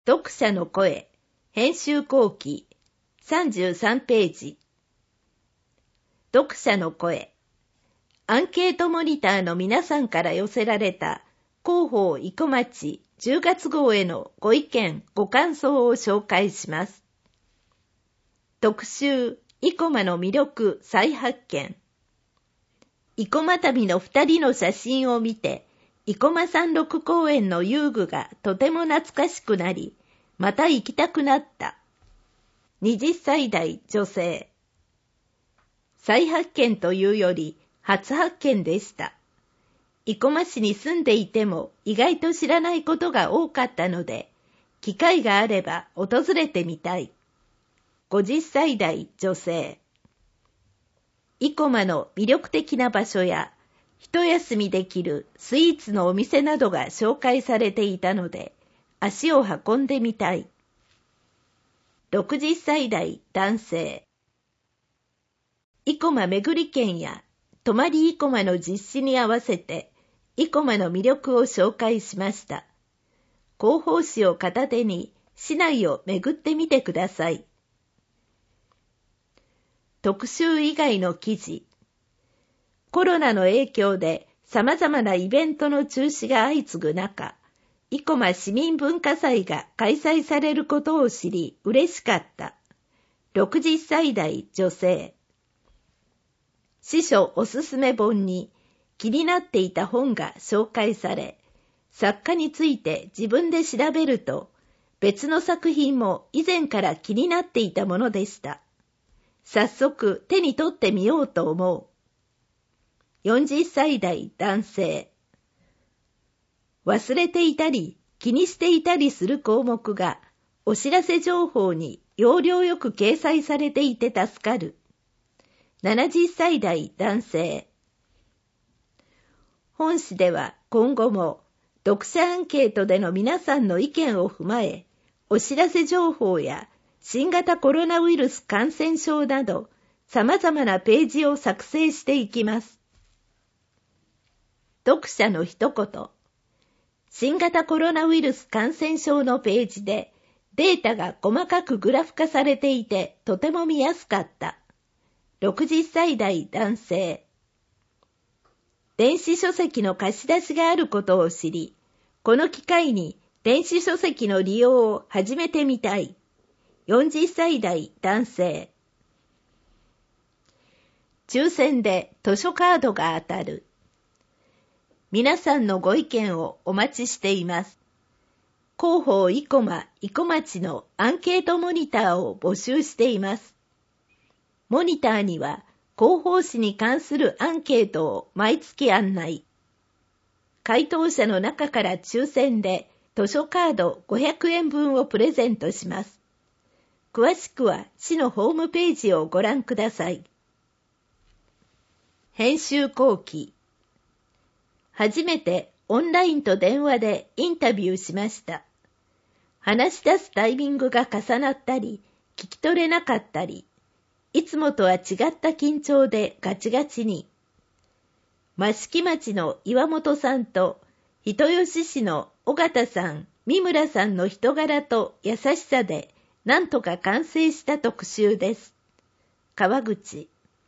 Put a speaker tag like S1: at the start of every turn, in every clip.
S1: 読者の声、編集後期、33ページ。読者の声。アンケートモニターの皆さんから寄せられた広報生駒町10月号へのご意見、ご感想を紹介します。特集、生駒の魅力再発見。生駒旅の2人の写真を見て、生駒山麓公園の遊具がとても懐かしくなり、また行きたくなった。20歳代女性。再発見というより初発見でした。生駒市に住んでいても意外と知らないことが多かったので、機会があれば訪れてみたい。50歳代女性。生駒の魅力的な場所や、一休みできるスイーツのお店などが紹介されていたので、足を運んでみたい。60歳代男性。生駒巡り券や泊まり生駒の実施に合わせて、生駒の魅力を紹介しました。広報誌を片手に市内を巡ってみてください。特集以外の記事。コロナの影響で様々なイベントの中止が相次ぐ中、生駒市民文化祭が開催されることを知り嬉しかった。60歳代女性。司書おすすめ本に気になっていた本が紹介され、作家について自分で調べると、別の作品も以前から気になっていたものでした。早速手に取ってみようと思う。40歳代男性。忘れていたり気にしていたりする項目がお知らせ情報に要領よく掲載されていて助かる。70歳代男性。本誌では今後も読者アンケートでの皆さんの意見を踏まえ、お知らせ情報や新型コロナウイルス感染症など様々なページを作成していきます。読者の一言。新型コロナウイルス感染症のページでデータが細かくグラフ化されていてとても見やすかった。60歳代男性。電子書籍の貸し出しがあることを知り、この機会に電子書籍の利用を始めてみたい。40歳代男性。抽選で図書カードが当たる。皆さんのご意見をお待ちしています。広報生駒生駒町のアンケートモニターを募集しています。モニターには広報誌に関するアンケートを毎月案内。回答者の中から抽選で図書カード500円分をプレゼントします。詳しくは市のホームページをご覧ください。編集後期。初めてオンラインと電話でインタビューしました。話し出すタイミングが重なったり、聞き取れなかったり、いつもとは違った緊張でガチガチに。益城町の岩本さんと人吉市の尾形さん、三村さんの人柄と優しさでなんとか完成した特集です。川口。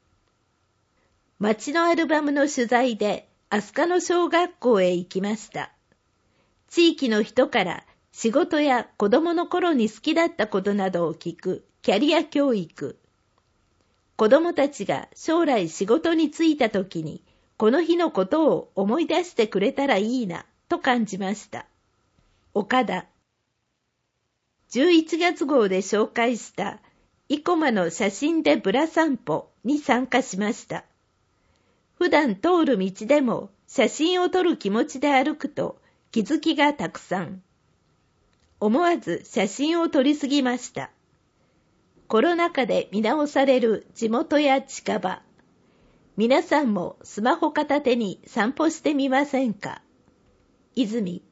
S1: 町のアルバムの取材で飛鳥野小学校へ行きました。地域の人から仕事や子供の頃に好きだったことなどを聞くキャリア教育。子供たちが将来仕事に就いた時にこの日のことを思い出してくれたらいいなと感じました。岡田。11月号で紹介した生駒の写真でぶら散歩に参加しました。普段通る道でも写真を撮る気持ちで歩くと気づきがたくさん。思わず写真を撮りすぎました。コロナ禍で見直される地元や近場。皆さんもスマホ片手に散歩してみませんか。泉。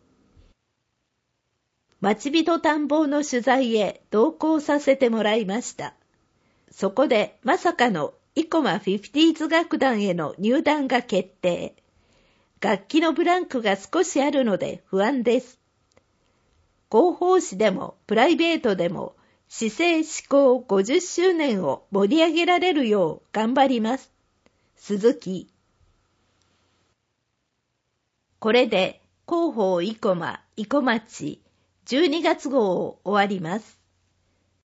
S1: 町人探訪の取材へ同行させてもらいました。そこでまさかの生駒フィフティーズ楽団への入団が決定。楽器のブランクが少しあるので不安です。 広報誌でもプライベートでも市政施行50周年を盛り上げられるよう頑張ります。鈴木。これで広報生駒、生駒町12月号を終わります。